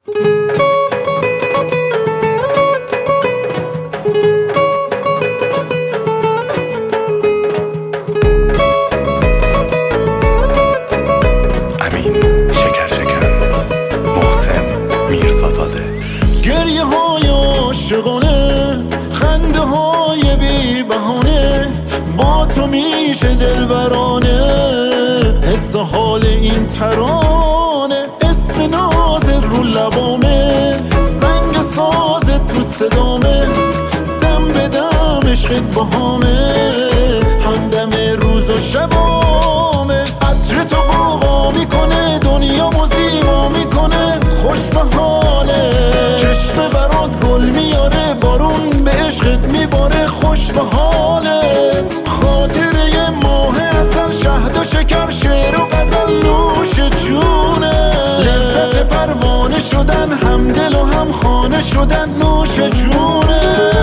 امین شکرشکن، محسن میرزازاده. گریه های عاشقانه، خنده های بی بهانه، با تو میشه دلبرانه. حس حال این ترانه، اسم نازت رو لبامه، زنگ سازت تو صدامه، دم به دم عشقت باهامه، همدم روز و شبامه. عطر تو غوغا میکنه، دنیامو زیبا میکنه، خوش به حاله. چشم برات گل میاره، بارون به عشقت میباره، خوش به حالت. خاطره ماه اصل، شهد و شکر، شعر و غزل نوش جونه. لذت پروانه شدن، هم دل و هم خانه شدن، نوش جونه.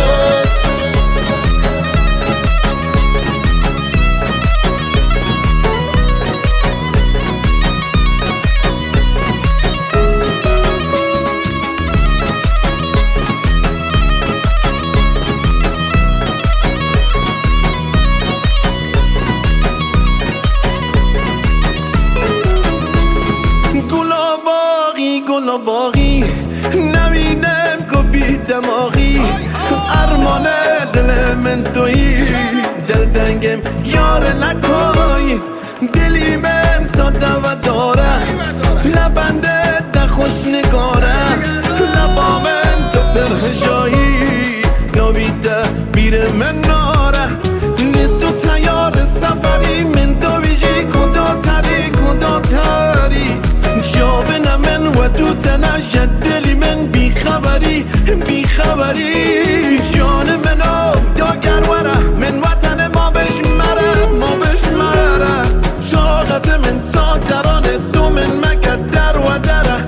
گل باقی نبینم که بی دماغی، ارمان دل من تویی، دل دنگم یار نکای. دلی من ساده و داره، لبنده ده خوش نگاره، لبا من تو پرهجایی، نویده بیر من ناره. نه تو تیار سفری، من تو ویجی کدا تری، جاوه من و تو تنش، دلی من بیخبری جان منو داگر وره، من وطن ما بش مره. طاقت من ساترانه، تو من مکد در و دره.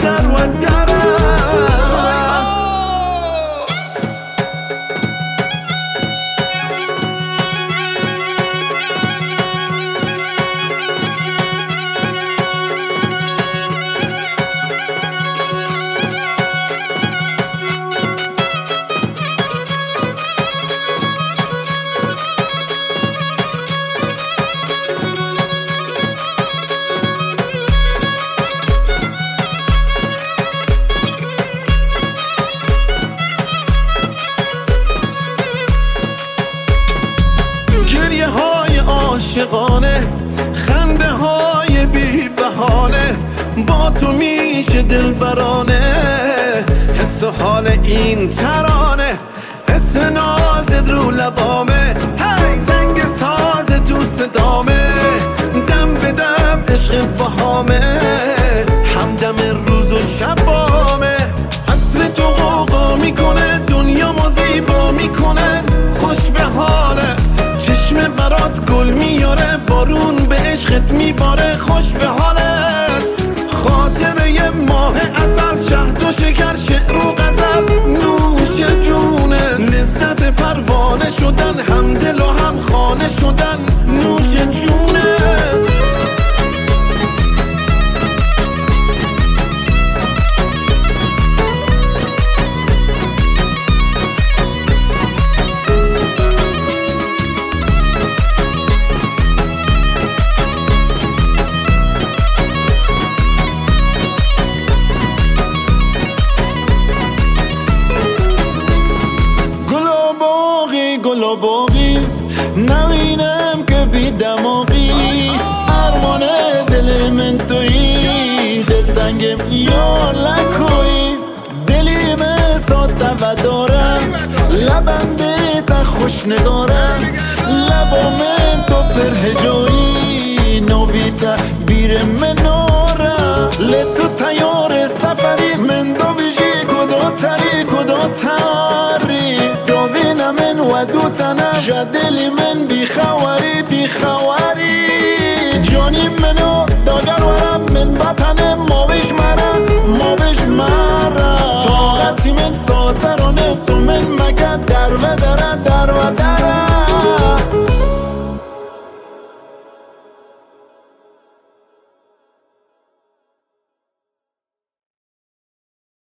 گریه های عاشقانه، خنده های بی بهانه، با تو میشه دلبرانه. حس حال این ترانه، حس نازت رو لبامه، زنگ ساز تو صدامه، دم به دم عشق باهامه، همدم روز و شبامه. عطر تو غوغا میکنه، دنیامو زیبا میکنه، خوش به حالت. چشم برات گل میاره، بارون به عشقت میباره، خوش به حالت. خاطره ماه ازل، شهد و شکر، شعر و غزل نوش جونه. لذت پروانه شدن، هم دل و هم خانه شدن، نوش جونت. گل باقی نبینم که بی دماغی، ارمان دل من تویی، دل تنگم یار لکویی. دلی من ساده و دارم، لبنده تا خوش نگارم، لبا من تو پرهجایی، نویتا بیر مناره. لتو تیار سفری، من دو بیجی کدا تری، دوبینم من و دو تنه، جدلی من بیخواری. جانی منو داگر ورم، من وطنم